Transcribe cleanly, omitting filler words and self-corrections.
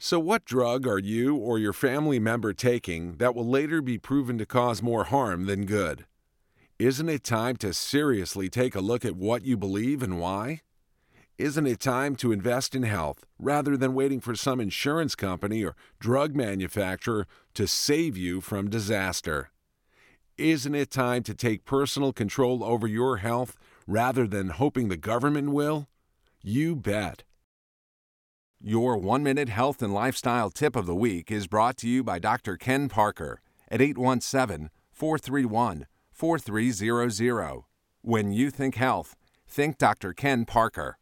So what drug are you or your family member taking that will later be proven to cause more harm than good? Isn't it time to seriously take a look at what you believe and why? Isn't it time to invest in health rather than waiting for some insurance company or drug manufacturer to save you from disaster? Isn't it time to take personal control over your health rather than hoping the government will? You bet. Your 1-minute health and lifestyle tip of the week is brought to you by Dr. Ken Parker at 817-431-4300. When you think health, think Dr. Ken Parker.